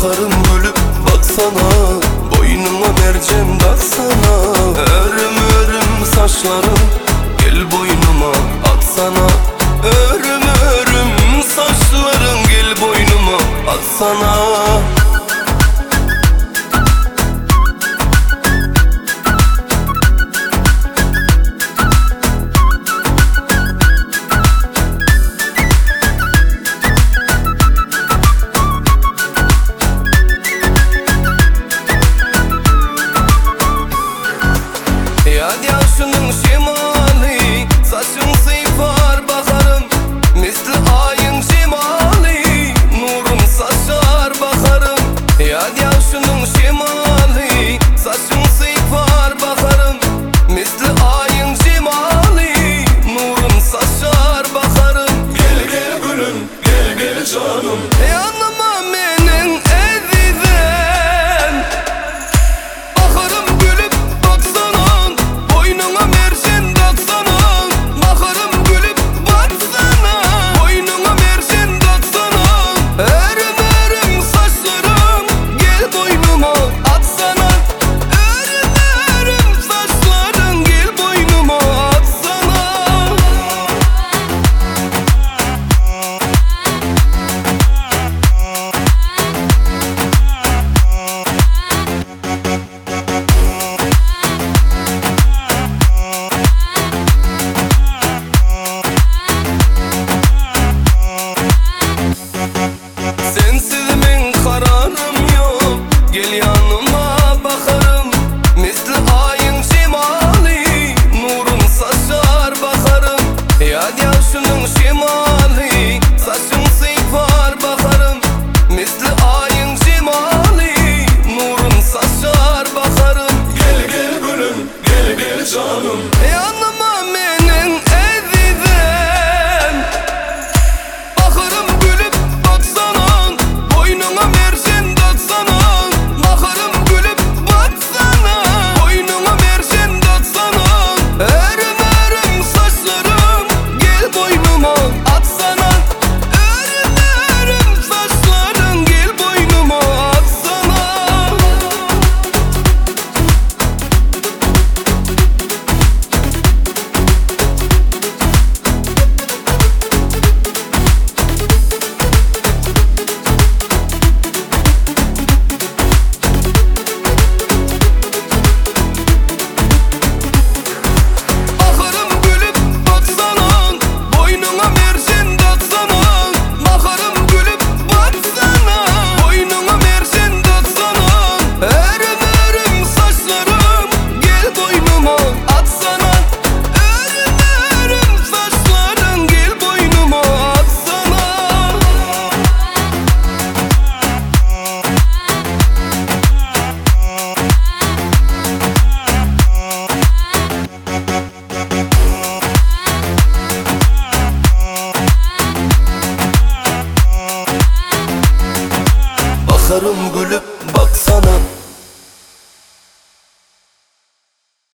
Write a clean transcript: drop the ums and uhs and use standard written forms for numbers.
bakarım gülüp baksana, boynuma mercem taksana. Örüm örüm saçlarım gel boynuma atsana. Örüm örüm saçların gel boynuma atsana. Yad yaşının şimali, saçın sıyfar bakarım. Misli ayın şimali, nurun saçar bakarım. Yad yaşının şimali, saçın sıyfar bakarım. Misli ayın şimali, nurun saçar bakarım. Gel gel gülüm, gel gel canım. Yanıma menin ezizen, bakarım gülüp baksana. Boynuna mercan taksana. Bakarım gülüp baksana. Boynuna mercan taksana. Örüm örüm saçlarım gel boynuma atsana. Örüm örüm saçların gel boynuma atsana. Sensiz men kararım yok. Gel